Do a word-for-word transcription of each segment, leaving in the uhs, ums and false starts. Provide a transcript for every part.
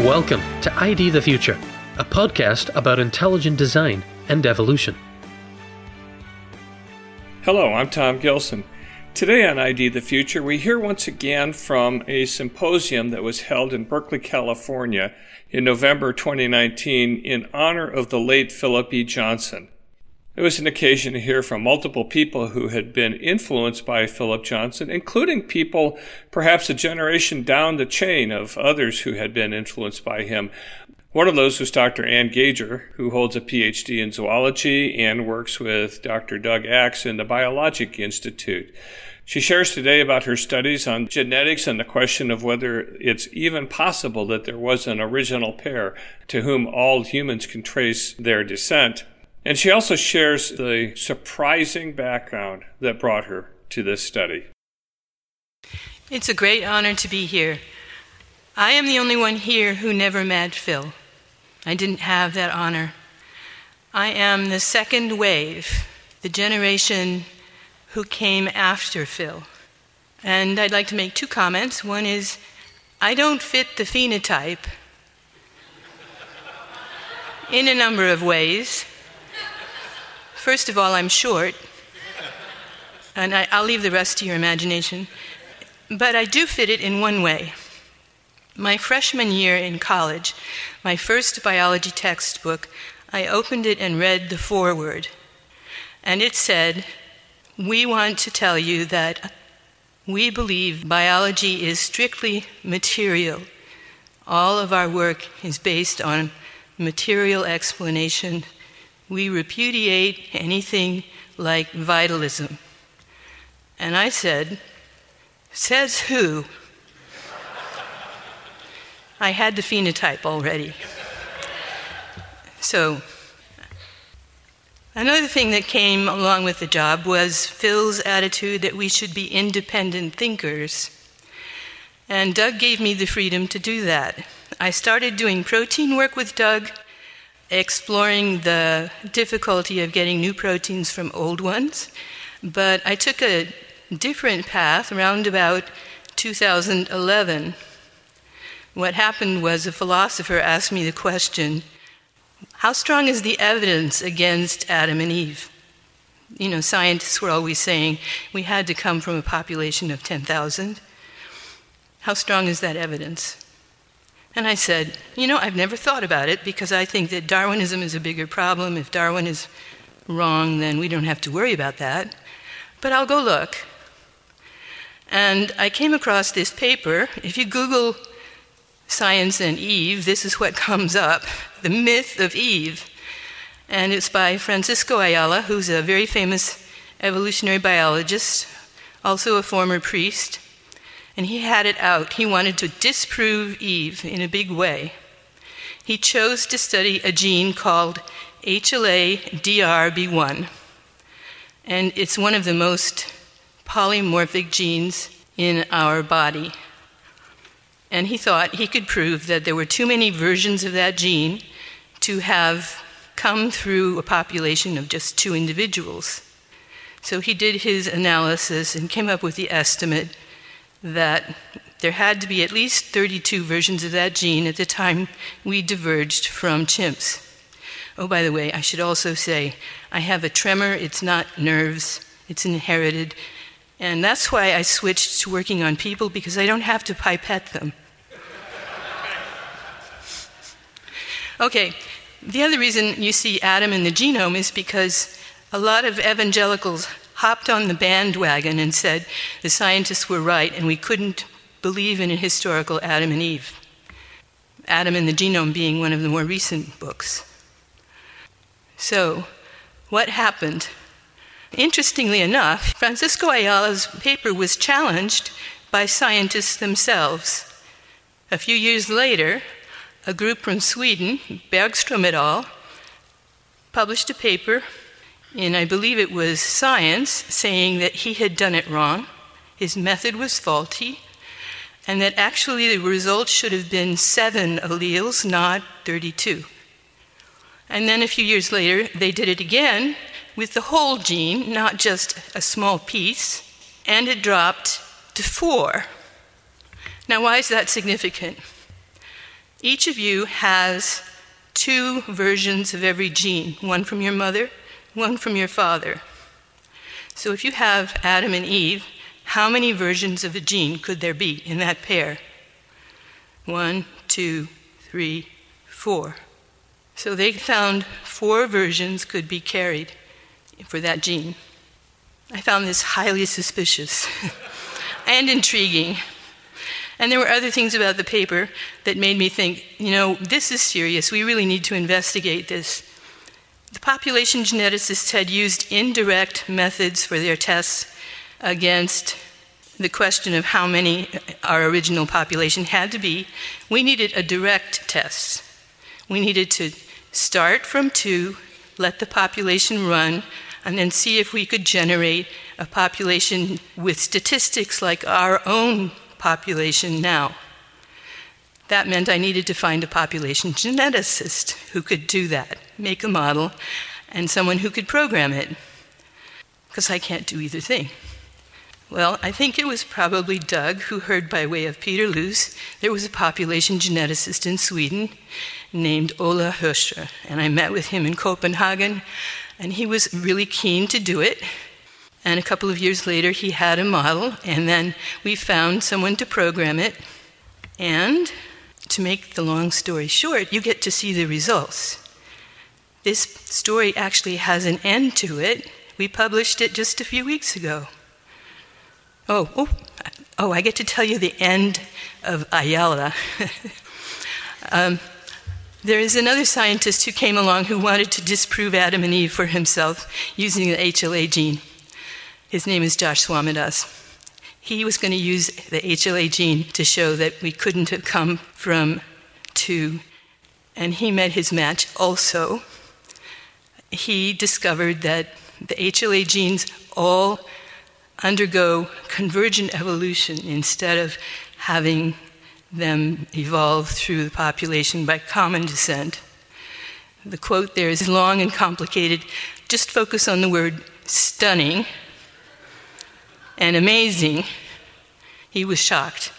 Welcome to I D the Future, a podcast about intelligent design and evolution. Hello, I'm Tom Gilson. Today on I D the Future, we hear once again from a symposium that was held in Berkeley, California in November twenty nineteen in honor of the late Philip E. Johnson. It was an occasion to hear from multiple people who had been influenced by Philip Johnson, including people perhaps a generation down the chain of others who had been influenced by him. One of those was Doctor Ann Gauger, who holds a P H D in zoology and works with Doctor Doug Axe in the Biologic Institute. She shares today about her studies on genetics and the question of whether it's even possible that there was an original pair to whom all humans can trace their descent. And she also shares the surprising background that brought her to this study. It's a great honor to be here. I am the only one here who never met Phil. I didn't have that honor. I am the second wave, the generation who came after Phil. And I'd like to make two comments. One is, I don't fit the phenotype in a number of ways. First of all, I'm short, and I, I'll leave the rest to your imagination. But I do fit it in one way. My freshman year in college, my first biology textbook, I opened it and read the foreword. And it said, "We want to tell you that we believe biology is strictly material. All of our work is based on material explanation. We repudiate anything like vitalism." And I said, "Says who?" I had the phenotype already. So, another thing that came along with the job was Phil's attitude that we should be independent thinkers. And Doug gave me the freedom to do that. I started doing protein work with Doug, exploring the difficulty of getting new proteins from old ones. But I took a different path around about two thousand eleven. What happened was a philosopher asked me the question, how strong is the evidence against Adam and Eve? You know, scientists were always saying we had to come from a population of ten thousand. How strong is that evidence? And I said, you know, I've never thought about it because I think that Darwinism is a bigger problem. If Darwin is wrong, then we don't have to worry about that. But I'll go look. And I came across this paper. If you Google Science and Eve, this is what comes up, The Myth of Eve. And it's by Francisco Ayala, who's a very famous evolutionary biologist, also a former priest. And he had it out. He wanted to disprove Eve in a big way. He chose to study a gene called H L A D R B one. And it's one of the most polymorphic genes in our body. And he thought he could prove that there were too many versions of that gene to have come through a population of just two individuals. So he did his analysis and came up with the estimate that there had to be at least thirty-two versions of that gene at the time we diverged from chimps. Oh, by the way, I should also say, I have a tremor. It's not nerves. It's inherited. And that's why I switched to working on people, because I don't have to pipette them. Okay, the other reason you see Adam in the genome is because a lot of evangelicals hopped on the bandwagon and said the scientists were right and we couldn't believe in a historical Adam and Eve. Adam in the Genome being one of the more recent books. So, what happened? Interestingly enough, Francisco Ayala's paper was challenged by scientists themselves. A few years later, a group from Sweden, Bergström et al., published a paper in, I believe it was Science, saying that he had done it wrong, his method was faulty, and that actually the results should have been seven alleles, not thirty-two. And then a few years later, they did it again with the whole gene, not just a small piece, and it dropped to four. Now, why is that significant? Each of you has two versions of every gene, one from your mother, one from your father. So if you have Adam and Eve, how many versions of a gene could there be in that pair? One, two, three, four. So they found four versions could be carried for that gene. I found this highly suspicious and intriguing. And there were other things about the paper that made me think, you know, this is serious. We really need to investigate this. The population geneticists had used indirect methods for their tests against the question of how many our original population had to be. We needed a direct test. We needed to start from two, let the population run, and then see if we could generate a population with statistics like our own population now. That meant I needed to find a population geneticist who could do that, make a model, and someone who could program it, because I can't do either thing. Well, I think it was probably Doug who heard by way of Peter Luce there was a population geneticist in Sweden named Ola Höscher, and I met with him in Copenhagen, and he was really keen to do it. And a couple of years later, he had a model, and then we found someone to program it. And to make the long story short, you get to see the results. This story actually has an end to it. We published it just a few weeks ago. Oh, oh, oh! I get to tell you the end of Ayala. um, there is another scientist who came along who wanted to disprove Adam and Eve for himself using the H L A gene. His name is Josh Swamidas. He was going to use the H L A gene to show that we couldn't have come from two, and he met his match also. He discovered that the H L A genes all undergo convergent evolution instead of having them evolve through the population by common descent. The quote there is long and complicated. Just focus on the word stunning and amazing. He was shocked.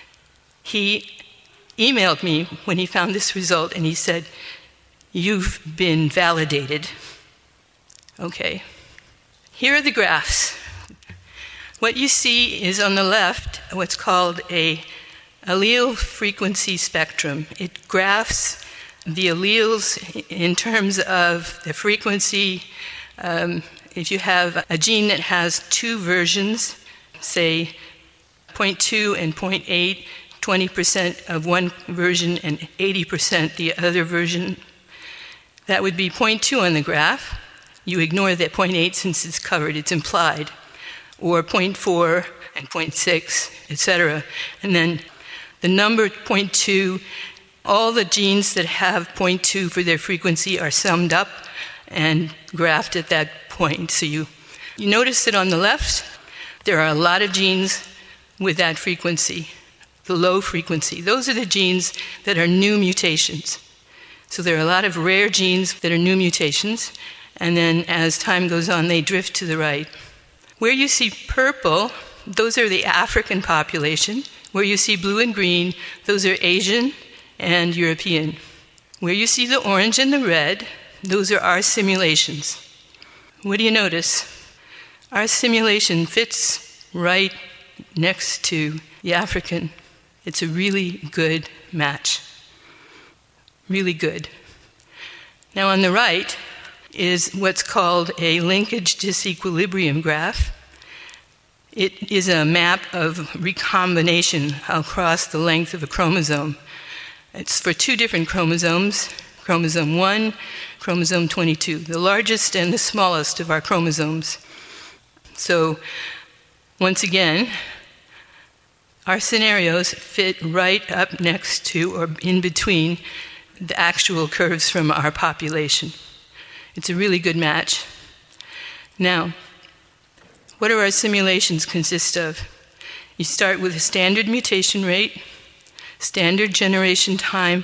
He emailed me when he found this result, and he said, "You've been validated." Okay. Here are the graphs. What you see is on the left what's called a allele frequency spectrum. It graphs the alleles in terms of the frequency. Um, if you have a gene that has two versions, say zero point two and zero point eight, twenty percent of one version and eighty percent the other version, that would be zero point two on the graph. You ignore that zero point eight since it's covered, it's implied. Or zero point four and zero point six, et cetera. And then the number zero point two, all the genes that have zero point two for their frequency are summed up and graphed at that point. So you, you notice that on the left, there are a lot of genes with that frequency, the low frequency. Those are the genes that are new mutations. So there are a lot of rare genes that are new mutations, and then as time goes on, they drift to the right. Where you see purple, those are the African population. Where you see blue and green, those are Asian and European. Where you see the orange and the red, those are our simulations. What do you notice? Our simulation fits right next to the African. It's a really good match. Really good. Now on the right is what's called a linkage disequilibrium graph. It is a map of recombination across the length of a chromosome. It's for two different chromosomes, chromosome one, chromosome twenty-two, the largest and the smallest of our chromosomes. So, once again, our scenarios fit right up next to or in between the actual curves from our population. It's a really good match. Now, what do our simulations consist of? You start with a standard mutation rate, standard generation time,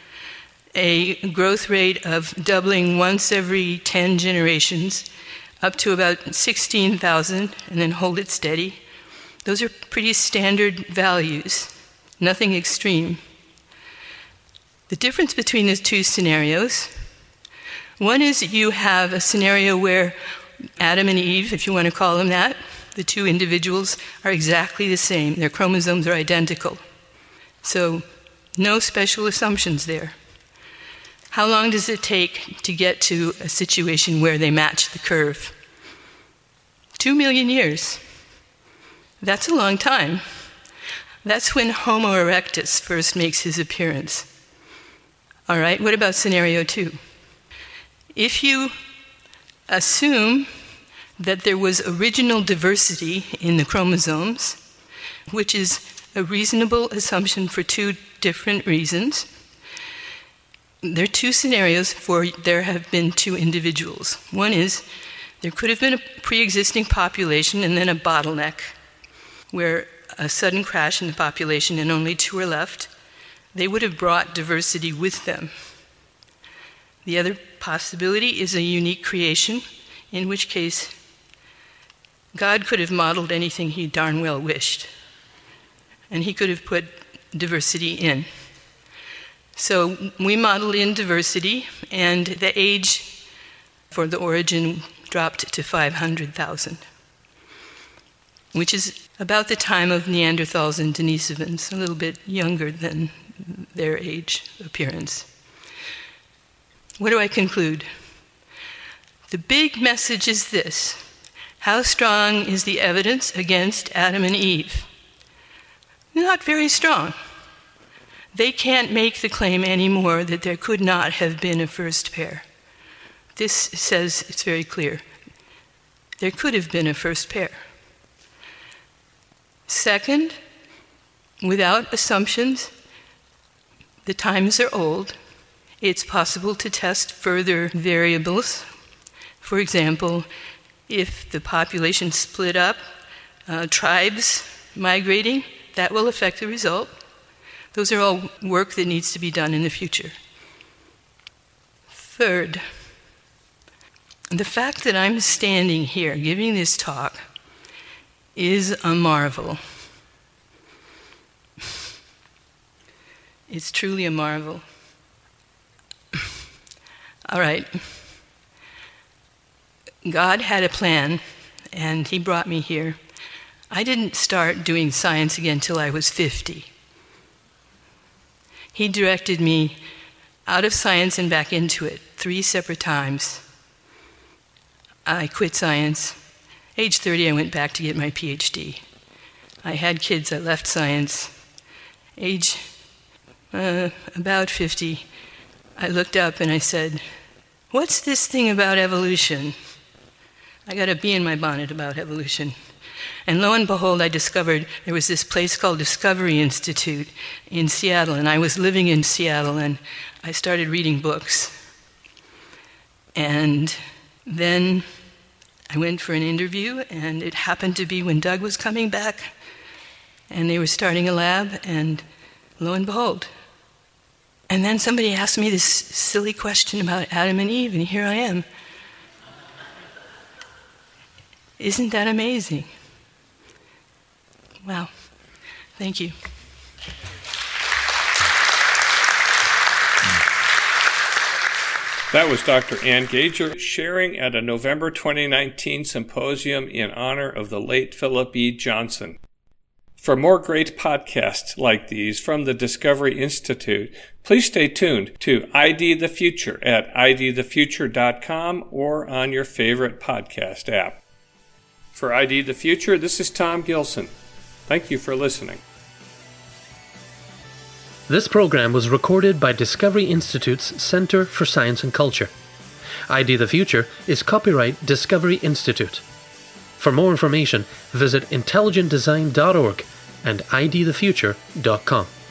a growth rate of doubling once every ten generations, up to about sixteen thousand, and then hold it steady. Those are pretty standard values, nothing extreme. The difference between the two scenarios, one is you have a scenario where Adam and Eve, if you want to call them that, the two individuals are exactly the same. Their chromosomes are identical. So no special assumptions there. How long does it take to get to a situation where they match the curve? Two million years. That's a long time. That's when Homo erectus first makes his appearance. All right, what about scenario two? If you assume that there was original diversity in the chromosomes, which is a reasonable assumption for two different reasons, there are two scenarios for there have been two individuals. One is there could have been a pre-existing population and then a bottleneck where a sudden crash in the population and only two are left. They would have brought diversity with them. The other possibility is a unique creation, in which case God could have modeled anything he darn well wished, and he could have put diversity in. So we modeled in diversity, and the age for the origin dropped to five hundred thousand, which is about the time of Neanderthals and Denisovans, a little bit younger than their age appearance. What do I conclude? The big message is this: how strong is the evidence against Adam and Eve? Not very strong. They can't make the claim anymore that there could not have been a first pair. This says it's very clear. There could have been a first pair. Second, without assumptions, the times are old. It's possible to test further variables. For example, if the population split up, uh, tribes migrating, that will affect the result. Those are all work that needs to be done in the future. Third, the fact that I'm standing here giving this talk is a marvel. It's truly a marvel. All right. God had a plan, and he brought me here. I didn't start doing science again till I was fifty. He directed me out of science and back into it three separate times. I quit science. Age thirty, I went back to get my P H D. I had kids, I left science. Age uh, about fifty, I looked up and I said, what's this thing about evolution? I got a bee in my bonnet about evolution. And lo and behold, I discovered there was this place called Discovery Institute in Seattle, and I was living in Seattle, and I started reading books. And then I went for an interview, and it happened to be when Doug was coming back, and they were starting a lab, and lo and behold. And then somebody asked me this silly question about Adam and Eve, and here I am. Isn't that amazing? Wow. Thank you. That was Doctor Ann Gager sharing at a November twenty nineteen symposium in honor of the late Philip E. Johnson. For more great podcasts like these from the Discovery Institute, please stay tuned to I D the Future at I D the future dot com or on your favorite podcast app. For I D the Future, this is Tom Gilson. Thank you for listening. This program was recorded by Discovery Institute's Center for Science and Culture. I D the Future is copyright Discovery Institute. For more information, visit intelligent design dot org and I D the future dot com.